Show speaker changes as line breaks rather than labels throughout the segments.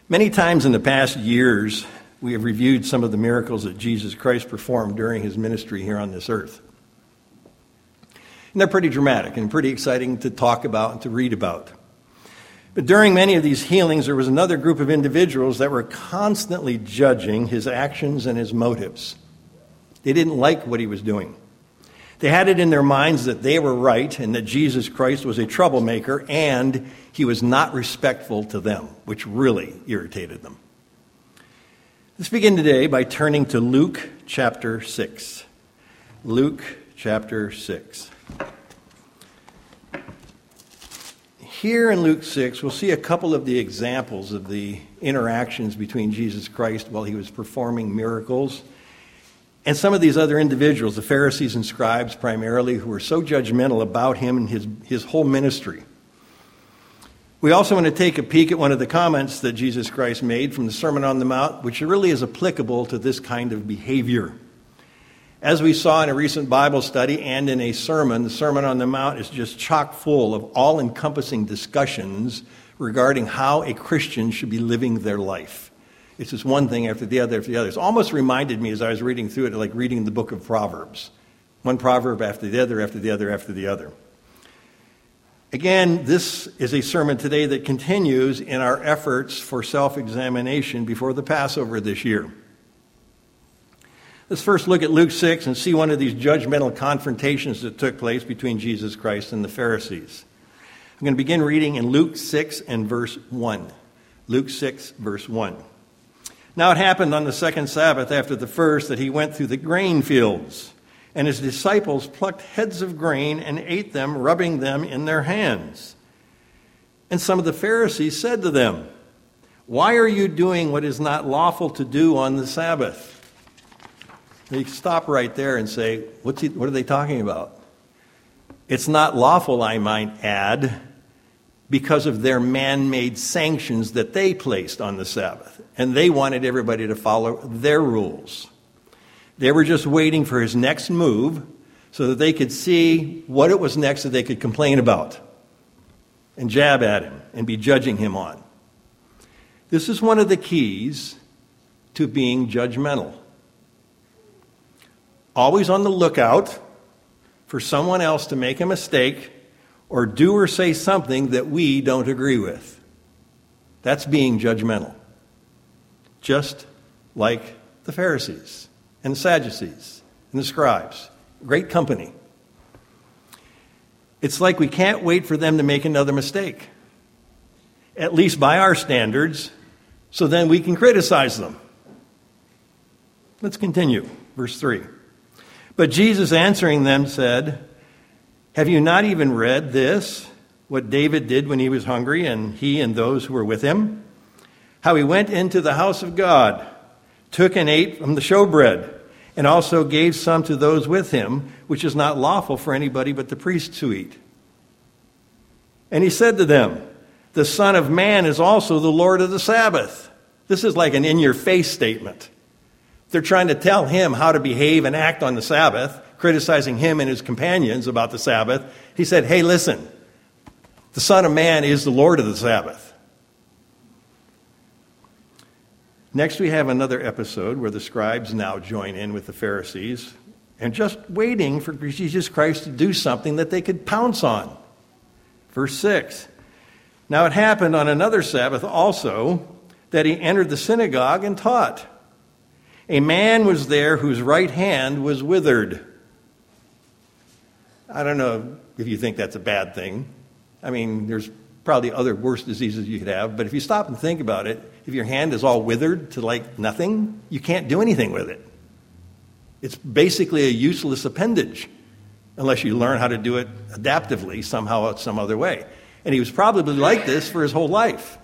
Many times in the past years, we have reviewed some of the miracles that Jesus Christ performed during his ministry here on this earth. And they're pretty dramatic and pretty exciting to talk about and to read about. But during many of these healings, there was another group of individuals that were constantly judging his actions and his motives. They didn't like what he was doing. They had it in their minds that they were right and that Jesus Christ was a troublemaker and he was not respectful to them, which really irritated them. Let's begin today by turning to Luke chapter 6. Luke chapter 6. Here in Luke 6, we'll see a couple of the examples of the interactions between Jesus Christ while he was performing miracles and some of these other individuals, the Pharisees and scribes primarily, who were so judgmental about him and his whole ministry. We also want to take a peek at one of the comments that Jesus Christ made from the Sermon on the Mount, which really is applicable to this kind of behavior. As we saw in a recent Bible study and in a sermon, the Sermon on the Mount is just chock full of all-encompassing discussions regarding how a Christian should be living their life. It's just one thing after the other after the other. It almost reminded me as I was reading through it, like reading the book of Proverbs. One proverb after the other, after the other, after the other. Again, this is a sermon today that continues in our efforts for self-examination before the Passover this year. Let's first look at Luke 6 and see one of these judgmental confrontations that took place between Jesus Christ and the Pharisees. I'm going to begin reading in Luke 6 and verse 1. Luke 6, verse 1. Now it happened on the second Sabbath after the first that he went through the grain fields, and his disciples plucked heads of grain and ate them, rubbing them in their hands. And some of the Pharisees said to them, "Why are you doing what is not lawful to do on the Sabbath?" They stop right there and say, what are they talking about? It's not lawful, I might add, because of their man-made sanctions that they placed on the Sabbath. And they wanted everybody to follow their rules. They were just waiting for his next move so that they could see what it was next that they could complain about and jab at him and be judging him on. This is one of the keys to being judgmental. Always on the lookout for someone else to make a mistake or do or say something that we don't agree with. That's being judgmental. Just like the Pharisees and the Sadducees and the scribes. Great company. It's like we can't wait for them to make another mistake, at least by our standards, so then we can criticize them. Let's continue. Verse 3. But Jesus answering them said, "Have you not even read this, what David did when he was hungry, and he and those who were with him? How he went into the house of God, took and ate from the showbread, and also gave some to those with him, which is not lawful for anybody but the priests to eat. And he said to them, the Son of Man is also the Lord of the Sabbath." This is like an in-your-face statement. They're trying to tell him how to behave and act on the Sabbath, criticizing him and his companions about the Sabbath. He said, hey, listen, the Son of Man is the Lord of the Sabbath. Next, we have another episode where the scribes now join in with the Pharisees and just waiting for Jesus Christ to do something that they could pounce on. Verse 6. Now it happened on another Sabbath also that he entered the synagogue and taught. A man was there whose right hand was withered. I don't know if you think that's a bad thing. I mean, there's probably other worse diseases you could have, but if you stop and think about it, if your hand is all withered to like nothing, you can't do anything with it. It's basically a useless appendage unless you learn how to do it adaptively somehow, some other way. And he was probably like this for his whole life.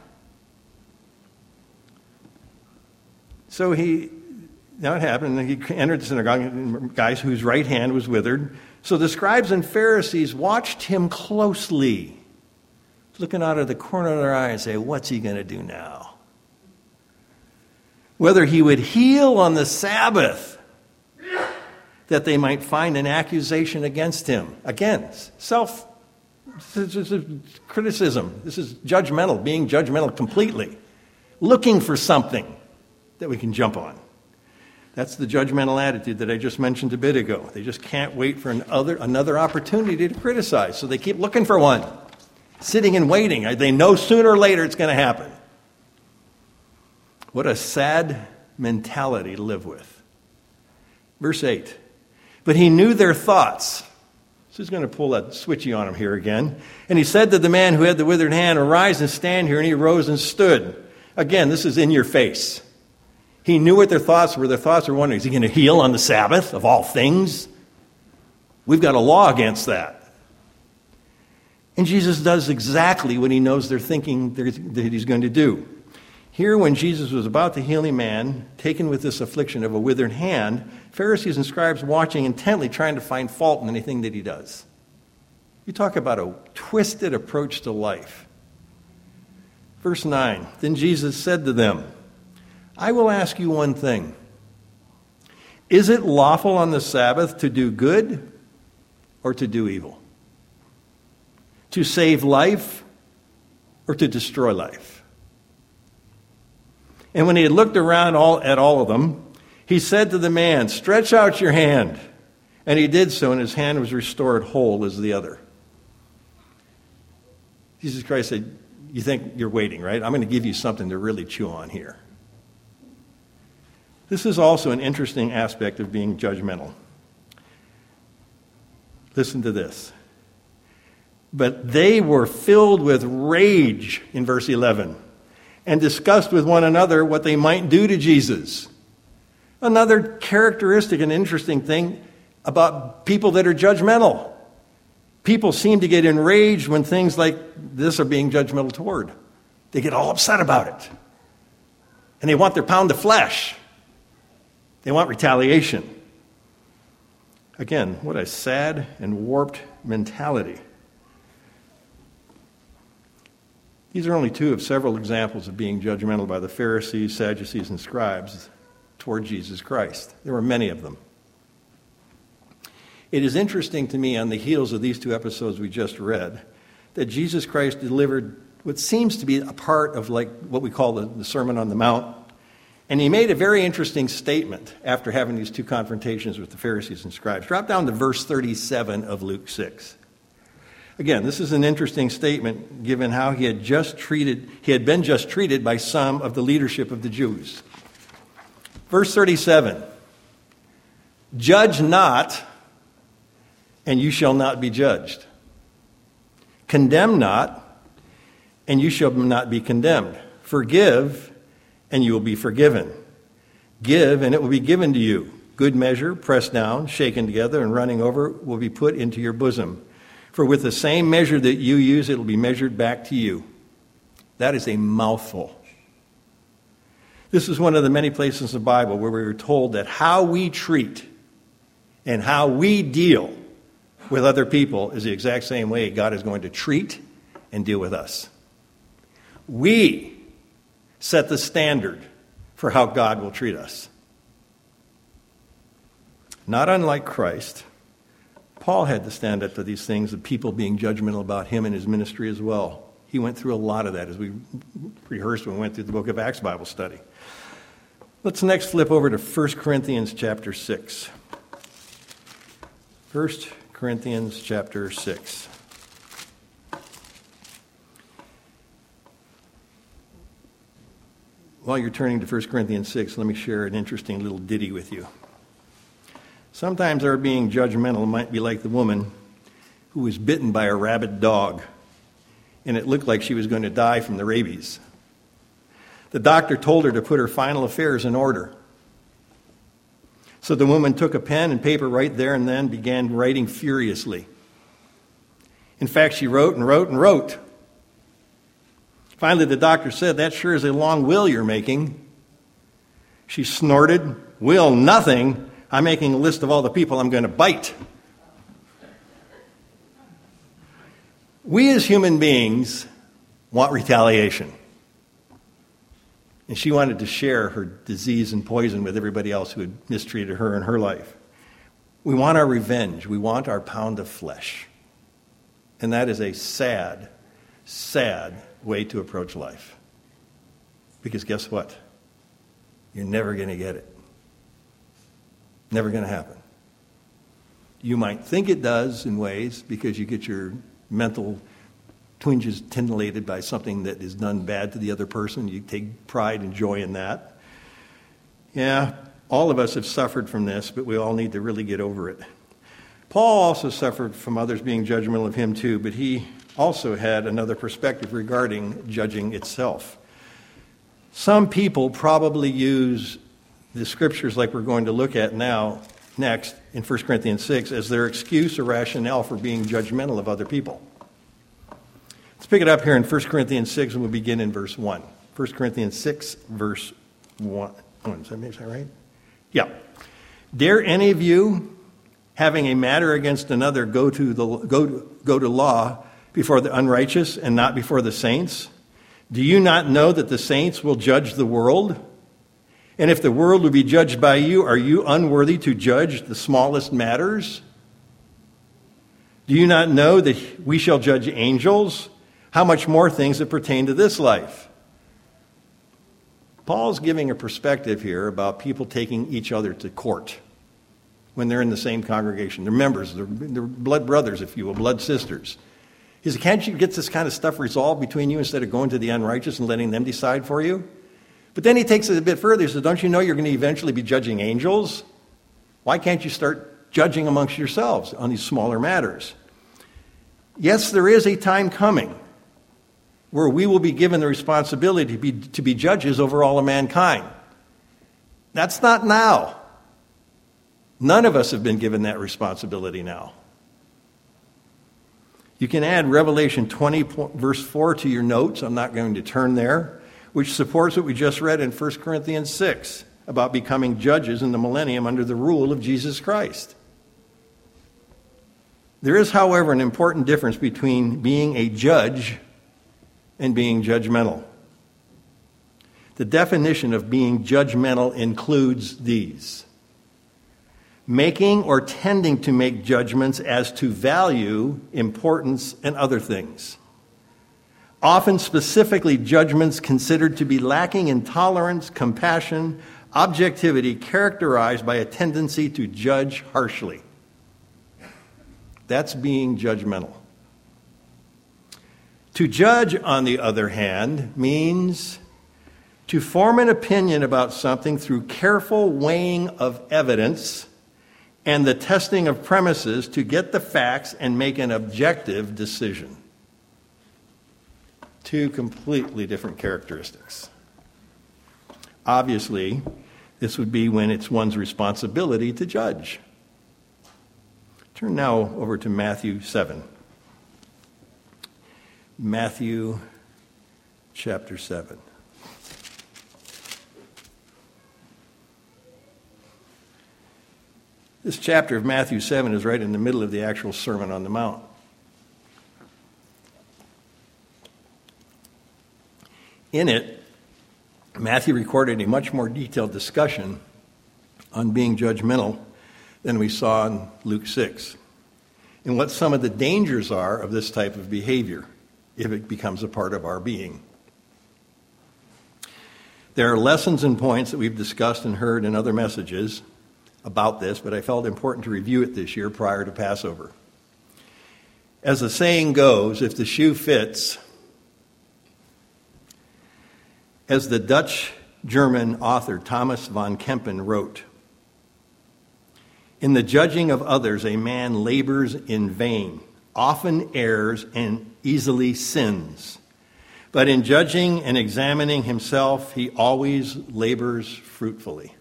So now it happened, and he entered the synagogue, guys whose right hand was withered. So the scribes and Pharisees watched him closely, looking out of the corner of their eye and say, what's he going to do now? Whether he would heal on the Sabbath, that they might find an accusation against him. Again, criticism. This is judgmental, being judgmental completely. looking for something that we can jump on. That's the judgmental attitude that I just mentioned a bit ago. They just can't wait for another opportunity to criticize, so they keep looking for one, sitting and waiting. They know sooner or later it's going to happen. What a sad mentality to live with. Verse 8, but he knew their thoughts. So he's going to pull that switchy on him here again. And he said to the man who had the withered hand, arise and stand here. And he arose and stood. Again, this is in your face. He knew what their thoughts were. Their thoughts were wondering, is he going to heal on the Sabbath of all things? We've got a law against that. And Jesus does exactly what he knows they're thinking that he's going to do. Here, when Jesus was about to heal a man taken with this affliction of a withered hand, Pharisees and scribes watching intently, trying to find fault in anything that he does. You talk about a twisted approach to life. Verse 9, then Jesus said to them, I will ask you one thing. Is it lawful on the Sabbath to do good or to do evil? To save life or to destroy life? And when he had looked around at all of them, he said to the man, stretch out your hand. And he did so, and his hand was restored whole as the other. Jesus Christ said, you think you're waiting, right? I'm going to give you something to really chew on here. This is also an interesting aspect of being judgmental. Listen to this. But they were filled with rage, in verse 11, and discussed with one another what they might do to Jesus. Another characteristic and interesting thing about people that are judgmental. People seem to get enraged when things like this are being judgmental toward. They get all upset about it. And they want their pound of flesh. They want retaliation. Again, what a sad and warped mentality. These are only two of several examples of being judgmental by the Pharisees, Sadducees, and scribes toward Jesus Christ. There were many of them. It is interesting to me, on the heels of these two episodes we just read, that Jesus Christ delivered what seems to be a part of like what we call the Sermon on the Mount. And he made a very interesting statement after having these two confrontations with the Pharisees and scribes. Drop down to verse 37 of Luke 6. Again, this is an interesting statement given how he had been just treated by some of the leadership of the Jews. Verse 37, judge not, and you shall not be judged. Condemn not, and you shall not be condemned. Forgive, and you will be forgiven. Give, and it will be given to you. Good measure, pressed down, shaken together, and running over will be put into your bosom. For with the same measure that you use, it will be measured back to you. That is a mouthful. This is one of the many places in the Bible where we were told that how we treat and how we deal with other people is the exact same way God is going to treat and deal with us. We set the standard for how God will treat us. Not unlike Christ, Paul had to stand up to these things of people being judgmental about him and his ministry as well. He went through a lot of that as we rehearsed when we went through the book of Acts Bible study. Let's next flip over to 1 Corinthians chapter 6. 1 Corinthians chapter 6. While you're turning to 1 Corinthians 6, let me share an interesting little ditty with you. Sometimes our being judgmental might be like the woman who was bitten by a rabid dog, and it looked like she was going to die from the rabies. The doctor told her to put her final affairs in order. So the woman took a pen and paper right there and then began writing furiously. In fact, she wrote and wrote and wrote. Finally, the doctor said, that sure is a long will you're making. She snorted, will nothing. I'm making a list of all the people I'm going to bite. We as human beings want retaliation. And she wanted to share her disease and poison with everybody else who had mistreated her in her life. We want our revenge. We want our pound of flesh. And that is a sad, sad way to approach life. Because guess what? You're never going to get it. Never going to happen. You might think it does in ways because you get your mental twinges titillated by something that is done bad to the other person. You take pride and joy in that. Yeah, all of us have suffered from this, but we all need to really get over it. Paul also suffered from others being judgmental of him too, but he also had another perspective regarding judging itself. Some people probably use the scriptures like we're going to look at next in 1 Corinthians 6 as their excuse or rationale for being judgmental of other people. Let's pick it up here in 1 Corinthians 6 and we'll begin in verse 1. 1 Corinthians 6, verse 1. Is that right? Yeah. Dare any of you, having a matter against another, go to law before the unrighteous and not before the saints? Do you not know that the saints will judge the world? And if the world will be judged by you, are you unworthy to judge the smallest matters? Do you not know that we shall judge angels? How much more things that pertain to this life? Paul's giving a perspective here about people taking each other to court when they're in the same congregation. They're members, they're blood brothers, if you will, blood sisters. He said, can't you get this kind of stuff resolved between you instead of going to the unrighteous and letting them decide for you? But then he takes it a bit further. He says, don't you know you're going to eventually be judging angels? Why can't you start judging amongst yourselves on these smaller matters? Yes, there is a time coming where we will be given the responsibility to be judges over all of mankind. That's not now. None of us have been given that responsibility now. You can add Revelation 20, verse 4 to your notes. I'm not going to turn there, which supports what we just read in 1 Corinthians 6 about becoming judges in the millennium under the rule of Jesus Christ. There is, however, an important difference between being a judge and being judgmental. The definition of being judgmental includes these: making or tending to make judgments as to value, importance, and other things. Often specifically judgments considered to be lacking in tolerance, compassion, objectivity, characterized by a tendency to judge harshly. That's being judgmental. To judge, on the other hand, means to form an opinion about something through careful weighing of evidence and the testing of premises to get the facts and make an objective decision. Two completely different characteristics. Obviously, this would be when it's one's responsibility to judge. Turn now over to Matthew 7. Matthew chapter 7. This chapter of Matthew 7 is right in the middle of the actual Sermon on the Mount. In it, Matthew recorded a much more detailed discussion on being judgmental than we saw in Luke 6, and what some of the dangers are of this type of behavior if it becomes a part of our being. There are lessons and points that we've discussed and heard in other messages about this, but I felt it important to review it this year prior to Passover. As the saying goes, if the shoe fits, as the Dutch-German author Thomas von Kempen wrote, in the judging of others, a man labors in vain, often errs, and easily sins. But in judging and examining himself, he always labors fruitfully.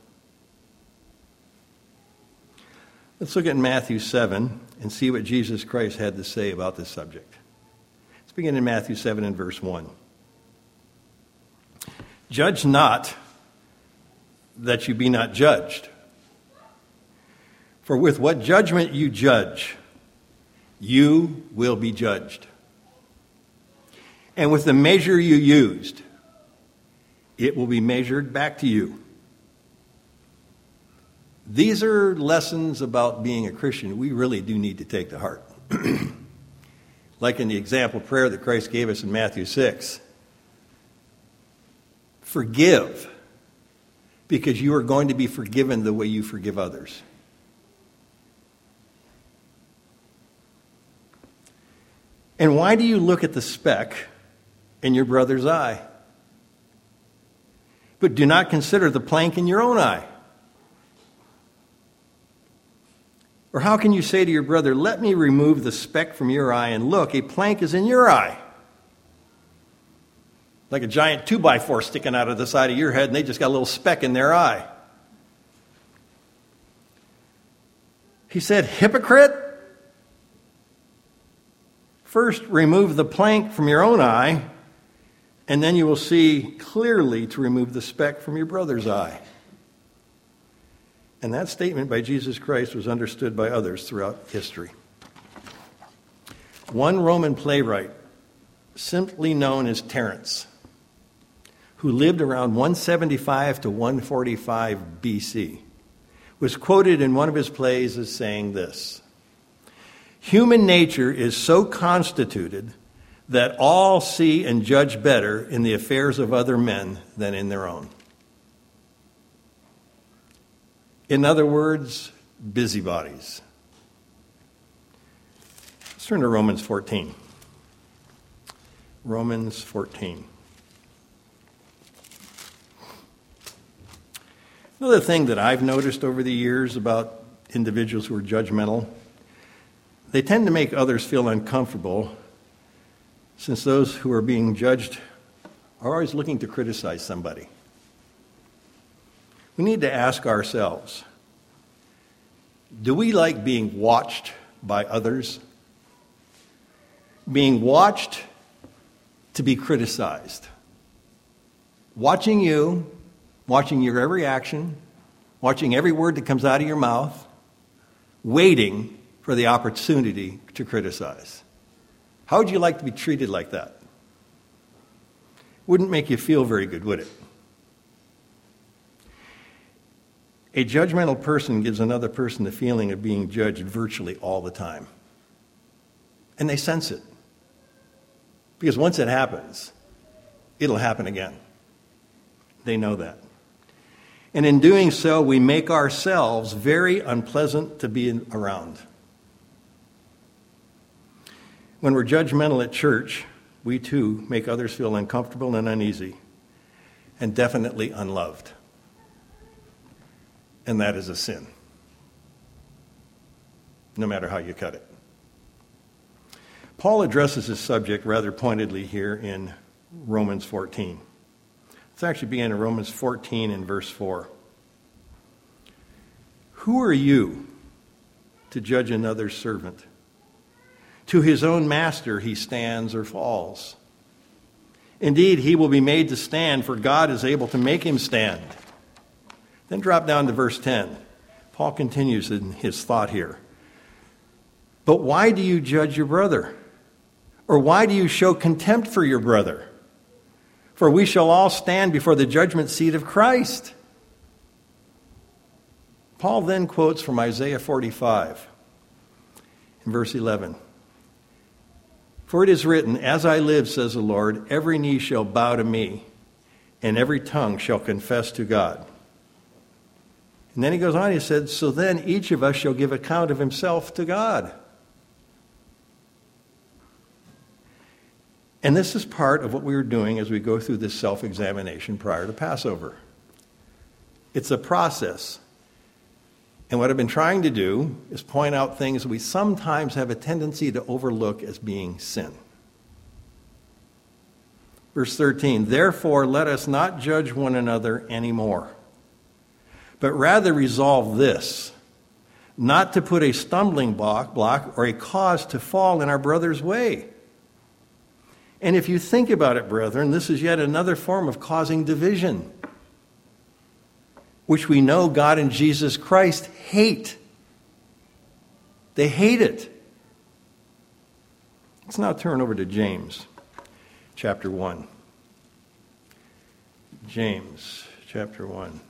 Let's look at Matthew 7 and see what Jesus Christ had to say about this subject. Let's begin in Matthew 7 and verse 1. Judge not that you be not judged. For with what judgment you judge, you will be judged. And with the measure you used, it will be measured back to you. These are lessons about being a Christian we really do need to take to heart. Like in the example prayer that Christ gave us in Matthew 6. Forgive, because you are going to be forgiven the way you forgive others. And why do you look at the speck in your brother's eye, but do not consider the plank in your own eye? Or how can you say to your brother, let me remove the speck from your eye, and look, a plank is in your eye? Like a giant 2x4 sticking out of the side of your head, and they just got a little speck in their eye. He said, hypocrite, first remove the plank from your own eye, and then you will see clearly to remove the speck from your brother's eye. And that statement by Jesus Christ was understood by others throughout history. One Roman playwright, simply known as Terence, who lived around 175 to 145 BC, was quoted in one of his plays as saying this: human nature is so constituted that all see and judge better in the affairs of other men than in their own. In other words, busybodies. Let's turn to Romans 14. Romans 14. Another thing that I've noticed over the years about individuals who are judgmental, they tend to make others feel uncomfortable, since those who are being judged are always looking to criticize somebody. We need to ask ourselves, do we like being watched by others? Being watched to be criticized. Watching you, watching your every action, watching every word that comes out of your mouth, waiting for the opportunity to criticize. How would you like to be treated like that? Wouldn't make you feel very good, would it? A judgmental person gives another person the feeling of being judged virtually all the time. And they sense it. Because once it happens, it'll happen again. They know that. And in doing so, we make ourselves very unpleasant to be around. When we're judgmental at church, we too make others feel uncomfortable and uneasy, and definitely unloved. And that is a sin, no matter how you cut it. Paul addresses this subject rather pointedly here in Romans 14. Let's actually begin in Romans 14 and verse 4. Who are you to judge another's servant? To his own master he stands or falls. Indeed, he will be made to stand, for God is able to make him stand. Then drop down to verse 10. Paul continues in his thought here. But why do you judge your brother? Or why do you show contempt for your brother? For we shall all stand before the judgment seat of Christ. Paul then quotes from Isaiah 45 in verse 11. For it is written, as I live, says the Lord, every knee shall bow to me, and every tongue shall confess to God. And then he goes on, he said, so then each of us shall give account of himself to God. And this is part of what we were doing as we go through this self-examination prior to Passover. It's a process. And what I've been trying to do is point out things we sometimes have a tendency to overlook as being sin. Verse 13, therefore let us not judge one another anymore, but rather resolve this, not to put a stumbling block or a cause to fall in our brother's way. And if you think about it, brethren, this is yet another form of causing division, which we know God and Jesus Christ hate. They hate it. Let's now turn over to James, chapter 1. James, chapter 1.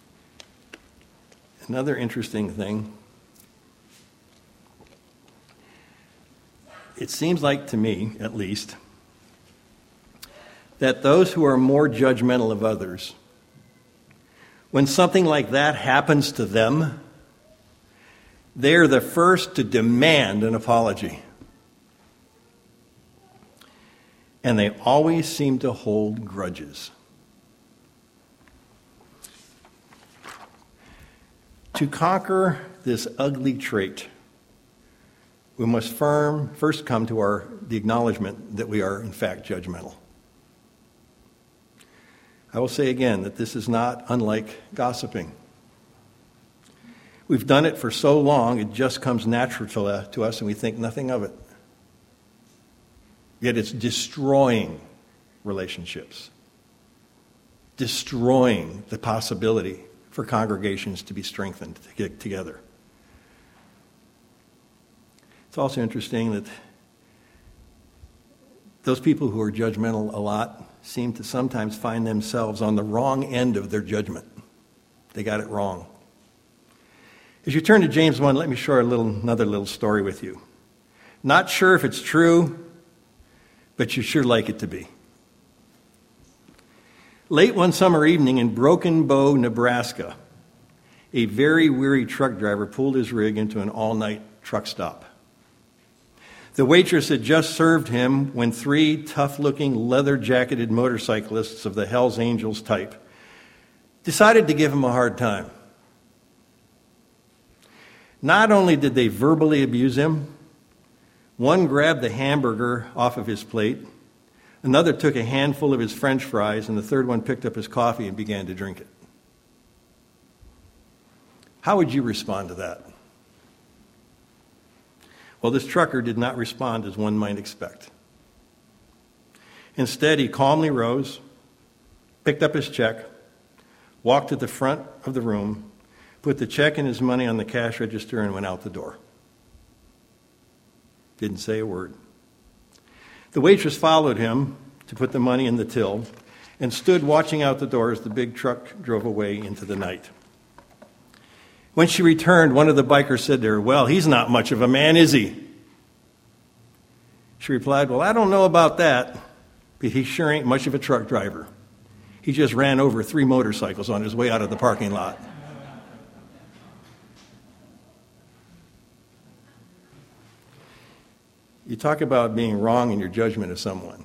Another interesting thing It seems like to me, at least, that those who are more judgmental of others, when something like that happens to them, they're the first to demand an apology. And they always seem to hold grudges. To conquer this ugly trait, we must first come to the acknowledgement that we are, in fact, judgmental. I will say again that this is not unlike gossiping. We've done it for so long, it just comes natural to us, and we think nothing of it. Yet it's destroying relationships, destroying the possibility for congregations to be strengthened together. It's also interesting that those people who are judgmental a lot seem to sometimes find themselves on the wrong end of their judgment. They got it wrong. As you turn to James 1, let me share another little story with you. Not sure if it's true, but you sure like it to be. Late one summer evening in Broken Bow, Nebraska, a very weary truck driver pulled his rig into an all-night truck stop. The waitress had just served him when three tough-looking, leather-jacketed motorcyclists of the Hells Angels type decided to give him a hard time. Not only did they verbally abuse him, one grabbed the hamburger off of his plate, another took a handful of his French fries, and the third one picked up his coffee and began to drink it. How would you respond to that? Well, this trucker did not respond as one might expect. Instead, he calmly rose, picked up his check, walked to the front of the room, put the check and his money on the cash register, and went out the door. Didn't say a word. The waitress followed him to put the money in the till and stood watching out the door as the big truck drove away into the night. When she returned, one of the bikers said to her, "Well, he's not much of a man, is he?" She replied, "Well, I don't know about that, but he sure ain't much of a truck driver. He just ran over 3 motorcycles on his way out of the parking lot." You talk about being wrong in your judgment of someone.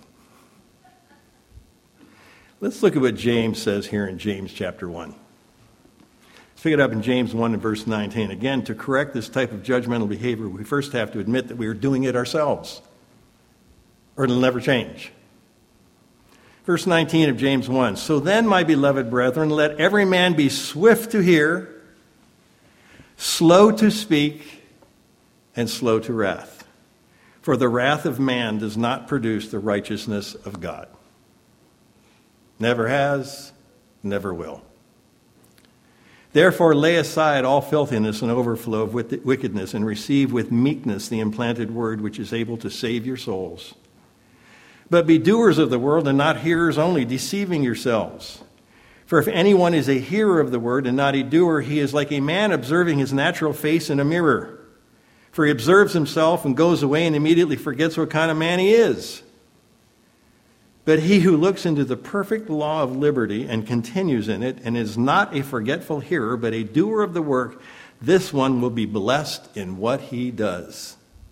Let's look at what James says here in James chapter 1. Let's pick it up in James 1 and verse 19. Again, to correct this type of judgmental behavior, we first have to admit that we are doing it ourselves, or it'll never change. Verse 19 of James 1. "So then, my beloved brethren, let every man be swift to hear, slow to speak, and slow to wrath. For the wrath of man does not produce the righteousness of God." Never has, never will. "Therefore lay aside all filthiness and overflow of wickedness, and receive with meekness the implanted word which is able to save your souls. But be doers of the word and not hearers only, deceiving yourselves. For if anyone is a hearer of the word and not a doer, he is like a man observing his natural face in a mirror. For he observes himself and goes away and immediately forgets what kind of man he is. But he who looks into the perfect law of liberty and continues in it, and is not a forgetful hearer, but a doer of the work, this one will be blessed in what he does."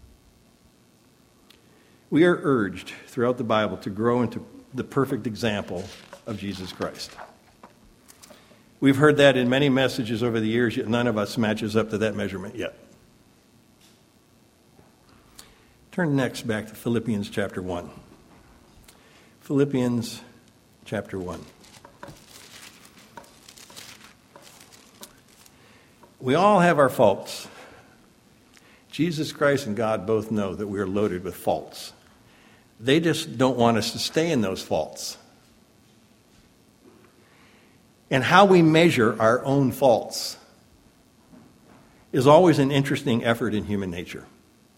We are urged throughout the Bible to grow into the perfect example of Jesus Christ. We've heard that in many messages over the years, yet none of us matches up to that measurement yet. Turn next back to Philippians chapter 1. Philippians chapter 1. We all have our faults. Jesus Christ and God both know that we are loaded with faults. They just don't want us to stay in those faults. And how we measure our own faults is always an interesting effort in human nature.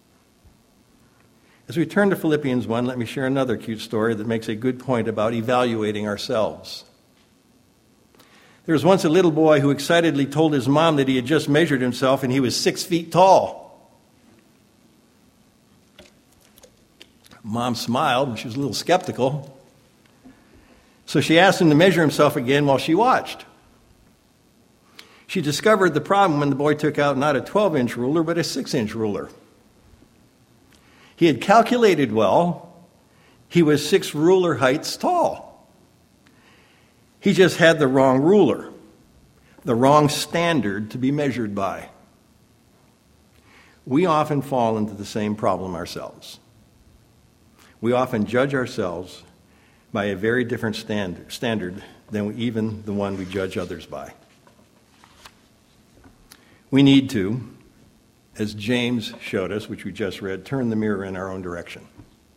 As we turn to Philippians 1, let me share another cute story that makes a good point about evaluating ourselves. There was once a little boy who excitedly told his mom that he had just measured himself and he was 6 feet tall. Mom smiled. She was a little skeptical. So she asked him to measure himself again while she watched. She discovered the problem when the boy took out not a 12-inch ruler, but a 6-inch ruler. He had calculated well. He was 6 ruler heights tall. He just had the wrong ruler, the wrong standard to be measured by. We often fall into the same problem ourselves. We often judge ourselves by a very different standard than even the one we judge others by. We need to, as James showed us, which we just read, turn the mirror in our own direction.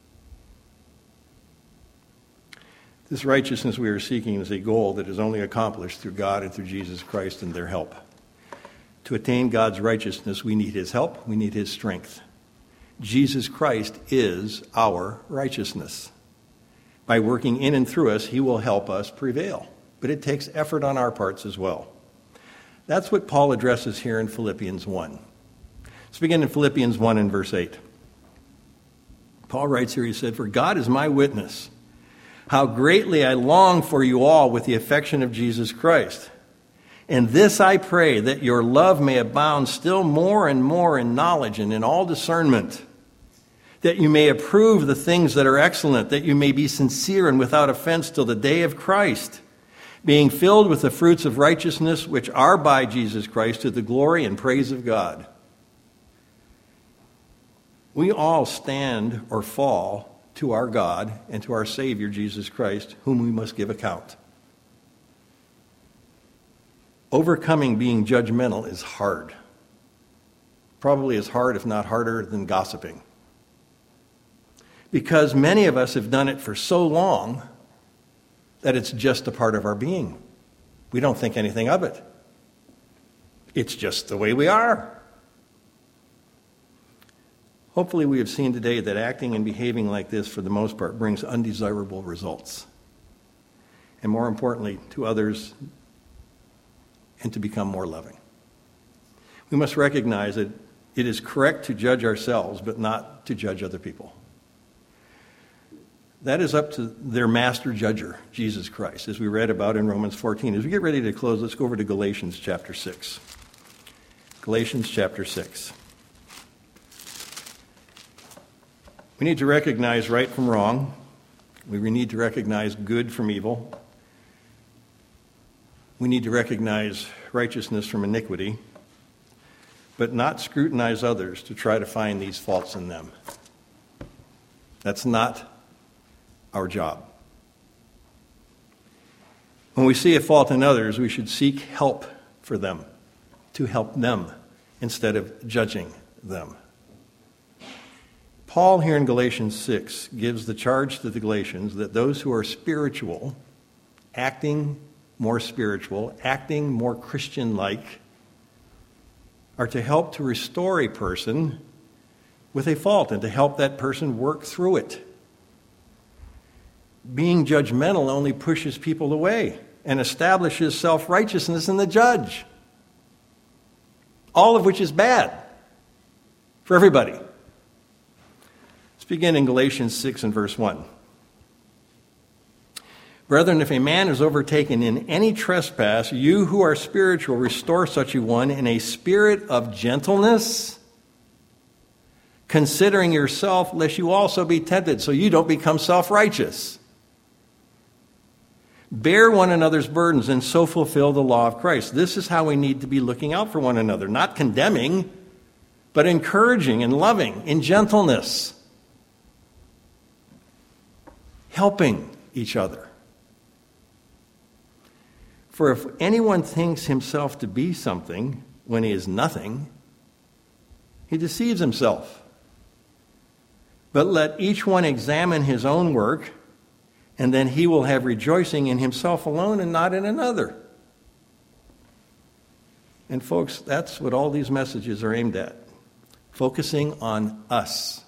This righteousness we are seeking is a goal that is only accomplished through God and through Jesus Christ and their help. To attain God's righteousness, we need his help, we need his strength. Jesus Christ is our righteousness. By working in and through us, he will help us prevail. But it takes effort on our parts as well. That's what Paul addresses here in Philippians 1. Let's begin in Philippians 1 and verse 8. Paul writes here, he said, "For God is my witness, how greatly I long for you all with the affection of Jesus Christ. And this I pray, that your love may abound still more and more in knowledge and in all discernment, that you may approve the things that are excellent, that you may be sincere and without offense till the day of Christ, being filled with the fruits of righteousness which are by Jesus Christ to the glory and praise of God." We all stand or fall to our God and to our Savior, Jesus Christ, whom we must give account. Overcoming being judgmental is hard. Probably as hard, if not harder, than gossiping. Because many of us have done it for so long that it's just a part of our being. We don't think anything of it. It's just the way we are. Hopefully we have seen today that acting and behaving like this, for the most part, brings undesirable results. And more importantly, to others, and to become more loving. We must recognize that it is correct to judge ourselves, but not to judge other people. That is up to their master judger, Jesus Christ, as we read about in Romans 14. As we get ready to close, let's go over to Galatians chapter 6. Galatians chapter 6. We need to recognize right from wrong. We need to recognize good from evil. We need to recognize righteousness from iniquity, but not scrutinize others to try to find these faults in them. That's not our job. When we see a fault in others, we should seek help for them, to help them instead of judging them. Paul here in Galatians 6 gives the charge to the Galatians that those who are spiritual, acting more Christian-like, are to help to restore a person with a fault and to help that person work through it. Being judgmental only pushes people away and establishes self-righteousness in the judge, all of which is bad for everybody. Let's begin in Galatians 6 and verse 1. "Brethren, if a man is overtaken in any trespass, you who are spiritual, restore such a one in a spirit of gentleness, considering yourself, lest you also be tempted," so you don't become self-righteous. "Bear one another's burdens and so fulfill the law of Christ." This is how we need to be looking out for one another, not condemning, but encouraging and loving in gentleness, helping each other. "For if anyone thinks himself to be something when he is nothing, he deceives himself. But let each one examine his own work, and then he will have rejoicing in himself alone and not in another." And folks, that's what all these messages are aimed at, focusing on us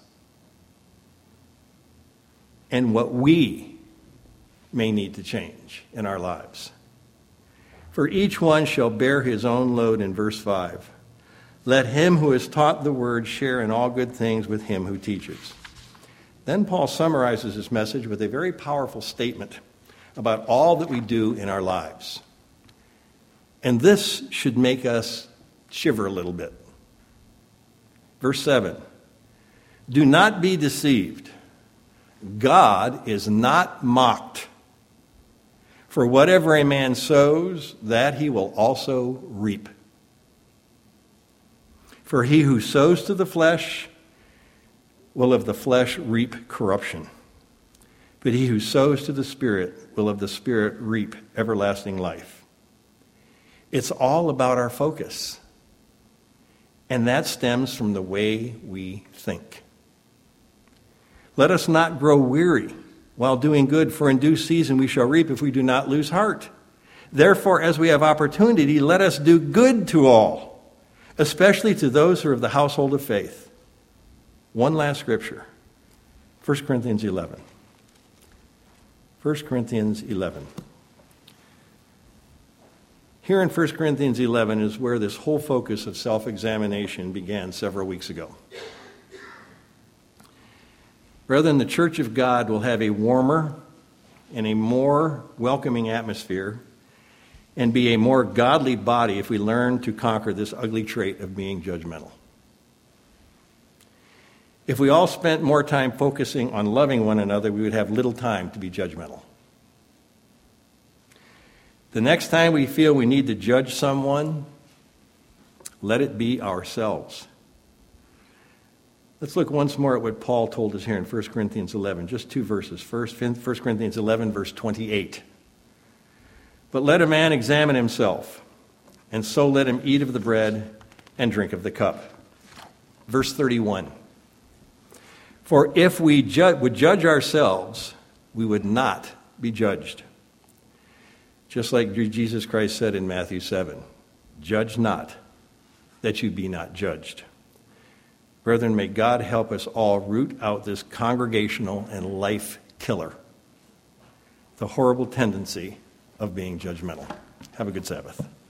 and what we may need to change in our lives. "For each one shall bear his own load," in verse 5. "Let him who is taught the word share in all good things with him who teaches. Then Paul summarizes his message with a very powerful statement about all that we do in our lives. And this should make us shiver a little bit. Verse 7, do not be deceived. God is not mocked. For whatever a man sows, that he will also reap. For he who sows to the flesh will of the flesh reap corruption. But he who sows to the Spirit will of the Spirit reap everlasting life. It's all about our focus. And that stems from the way we think. Let us not grow weary while doing good, for in due season we shall reap if we do not lose heart. Therefore, as we have opportunity, let us do good to all, especially to those who are of the household of faith. One last scripture, 1 Corinthians 11. 1 Corinthians 11. Here in 1 Corinthians 11 is where this whole focus of self-examination began several weeks ago. Brethren, the church of God will have a warmer and a more welcoming atmosphere and be a more godly body if we learn to conquer this ugly trait of being judgmental. If we all spent more time focusing on loving one another, we would have little time to be judgmental. The next time we feel we need to judge someone, let it be ourselves. Let's look once more at what Paul told us here in 1 Corinthians 11, just two verses. First, 1 Corinthians 11, verse 28. But let a man examine himself, and so let him eat of the bread and drink of the cup. Verse 31. For if we would judge ourselves, we would not be judged. Just like Jesus Christ said in Matthew 7, judge not, that you be not judged. Brethren, may God help us all root out this congregational and life killer, the horrible tendency of being judgmental. Have a good Sabbath.